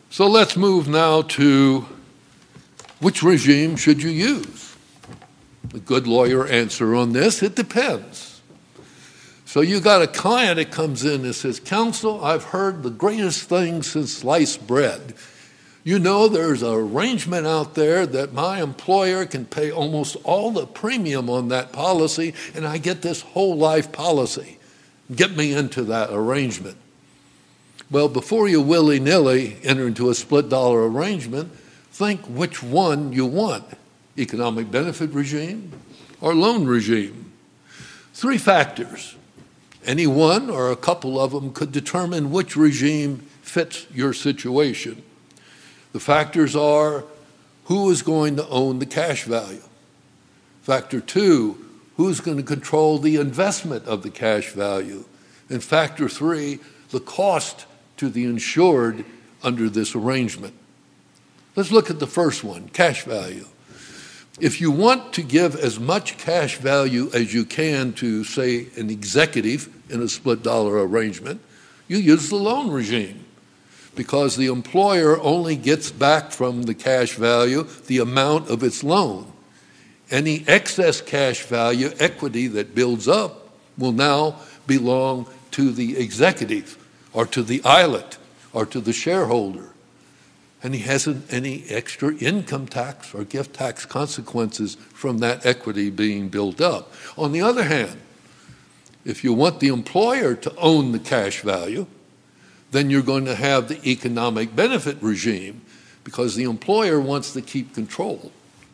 So let's move now to which regime should you use? The good lawyer answer on this, it depends. So you got a client that comes in and says, counsel, I've heard the greatest thing since sliced bread. You know, there's an arrangement out there that my employer can pay almost all the premium on that policy, and I get this whole life policy. Get me into that arrangement. Well, before you willy-nilly enter into a split dollar arrangement, think which one you want, economic benefit regime or loan regime. 3 factors. Any one or a couple of them could determine which regime fits your situation. The factors are who is going to own the cash value. Factor 2, who's going to control the investment of the cash value. And factor 3, the cost to the insured under this arrangement. Let's look at the first one, cash value. If you want to give as much cash value as you can to, say, an executive in a split dollar arrangement, you use the loan regime because the employer only gets back from the cash value the amount of its loan. Any excess cash value, equity that builds up, will now belong to the executive or to the islet or to the shareholder. And he hasn't any extra income tax or gift tax consequences from that equity being built up. On the other hand, if you want the employer to own the cash value, then you're going to have the economic benefit regime because the employer wants to keep control.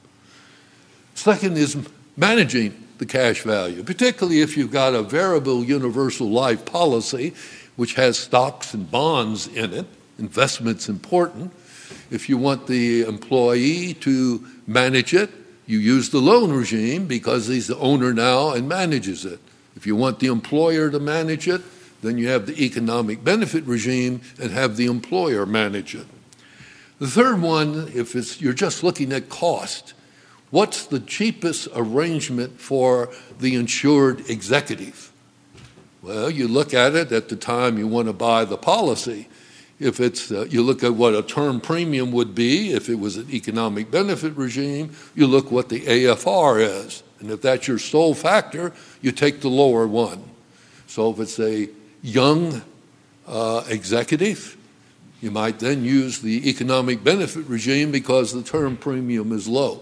Second is managing the cash value, particularly if you've got a variable universal life policy which has stocks and bonds in it. Investment's important. If you want the employee to manage it, you use the loan regime because he's the owner now and manages it. If you want the employer to manage it, then you have the economic benefit regime and have the employer manage it. The third one, if you're just looking at cost, what's the cheapest arrangement for the insured executive? Well, you look at it at the time you want to buy the policy. If it's, you look at what a term premium would be. If it was an economic benefit regime, you look what the AFR is. And if that's your sole factor, you take the lower one. So if it's a young executive, you might then use the economic benefit regime because the term premium is low.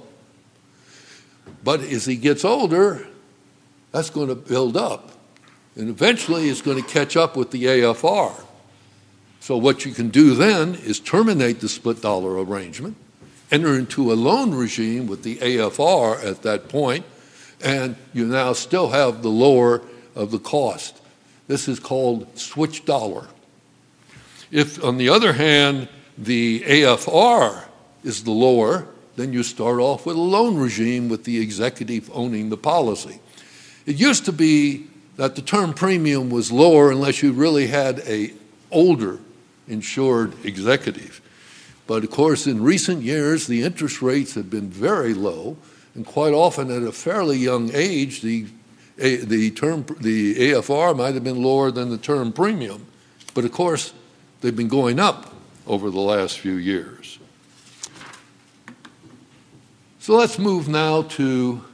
But as he gets older, that's going to build up. And eventually it's going to catch up with the AFR. So what you can do then is terminate the split dollar arrangement, enter into a loan regime with the AFR at that point, and you now still have the lower of the cost. This is called switch dollar. If, on the other hand, the AFR is the lower, then you start off with a loan regime with the executive owning the policy. It used to be that the term premium was lower unless you really had an older insured executive. But of course, in recent years, the interest rates have been very low, and quite often at a fairly young age, the AFR might have been lower than the term premium. But of course, they've been going up over the last few years. So let's move now to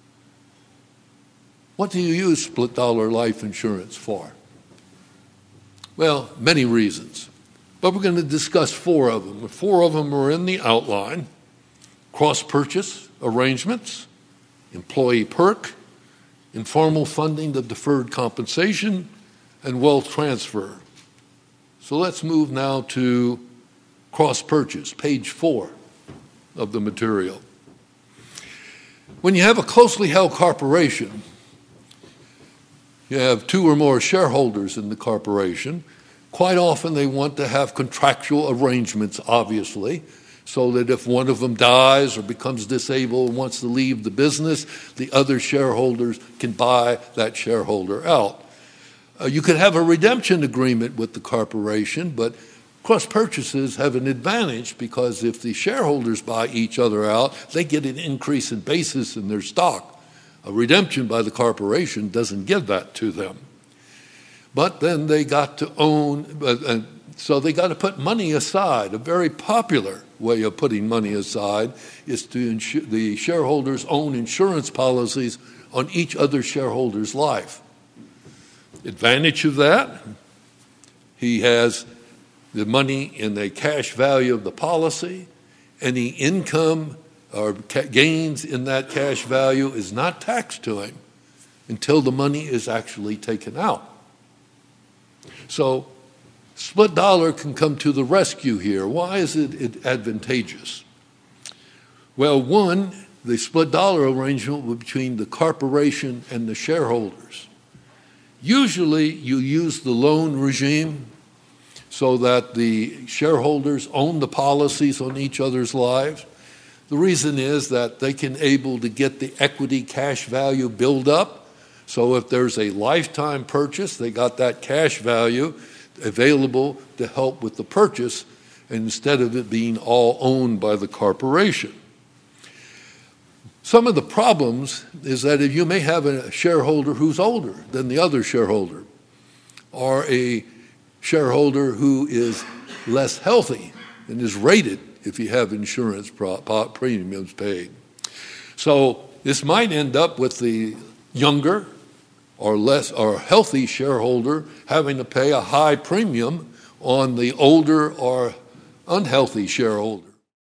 what do you use split dollar life insurance for? Well, many reasons. But we're going to discuss 4 of them. 4 of them are in the outline: cross-purchase arrangements, employee perk, informal funding of deferred compensation, and wealth transfer. So let's move now to cross-purchase, page 4 of the material. When you have a closely held corporation, you have 2 or more shareholders in the corporation. Quite often they want to have contractual arrangements, obviously, so that if one of them dies or becomes disabled and wants to leave the business, the other shareholders can buy that shareholder out. You could have a redemption agreement with the corporation, but cross purchases have an advantage because if the shareholders buy each other out, they get an increase in basis in their stock. A redemption by the corporation doesn't give that to them. But then they got to own, So they got to put money aside. A very popular way of putting money aside is to the shareholders own insurance policies on each other shareholder's life. Advantage of that, he has the money in the cash value of the policy. Any income or gains in that cash value is not taxed to him until the money is actually taken out. So split dollar can come to the rescue here. Why is it advantageous? Well, one, the split dollar arrangement between the corporation and the shareholders. Usually you use the loan regime so that the shareholders own the policies on each other's lives. The reason is that they can able to get the equity cash value build up. So if there's a lifetime purchase, they got that cash value available to help with the purchase, instead of it being all owned by the corporation. Some of the problems is that if you may have a shareholder who's older than the other shareholder, or a shareholder who is less healthy and is rated if you have insurance premiums paid. So this might end up with the younger or less or healthy shareholder having to pay a high premium on the older or unhealthy shareholder.